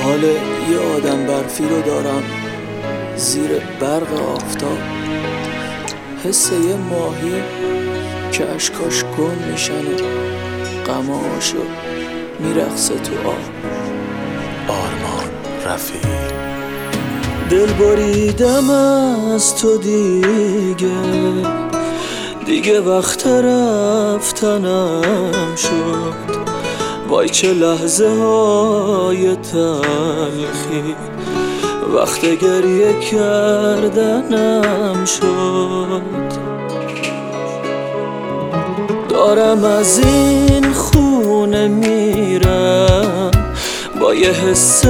حال یه آدم برفی رو دارم زیر برق آفتاب، حس یه ماهی که اشکاش گم میشن و غماشو میرقصه تو آب. آرمان رفیع. دل بریدم از تو دیگه وقت رفتنم شد. وای چه لحظه های تلخی وقت گریه کردنم شد. دارم از این خونه میرم با یه حس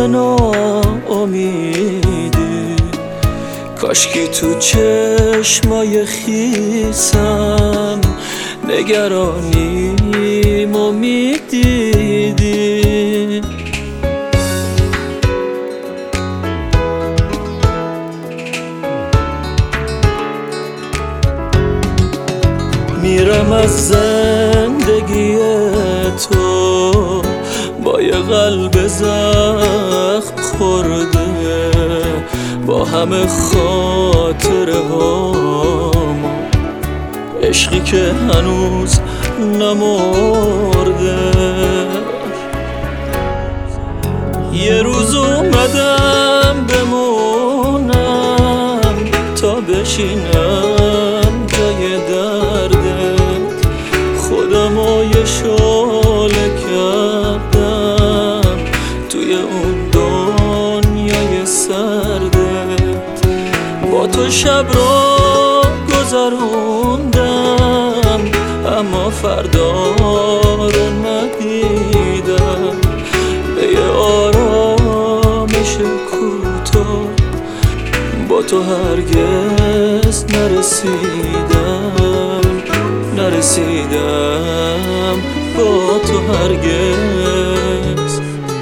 ناامیدی، کاشکی تو چشمای خیسم نگرانیمو میدیدی. میرم از زندگی تو با یه قلب زخم خورده، با همه خاطره هام، عشقی که هنوز نمرده. یه روز اومدم بمونم تا بشینم جای دردت، خودمو یه شعله کردم توی اون دنیای سردت. با تو شب رو گذروندم اما فردا رو ندیدم، به یه آرامش کوتاه با تو هرگز نرسیدم با تو هرگز.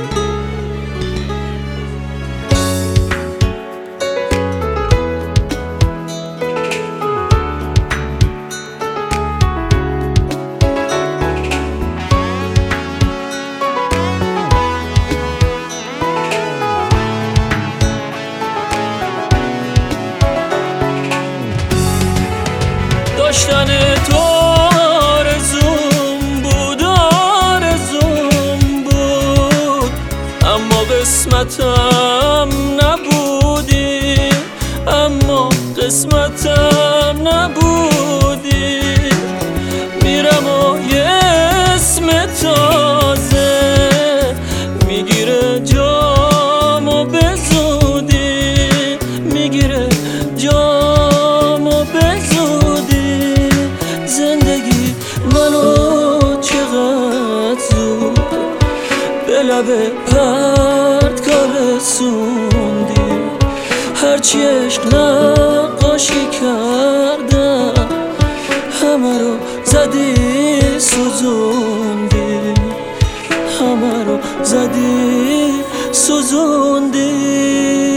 داشتن تو آرزوم بود اما قسمتم نبودی. میرم و یه اسم تازه میگیره جامو به زودی، میگیره جامو به زودی. زندگی منو چقدر زود به لب پرتگاه رسوندی، هرچی عشق نقاشی کردم همه رو زدی سوزوندی، همه رو زدی سوزوندی.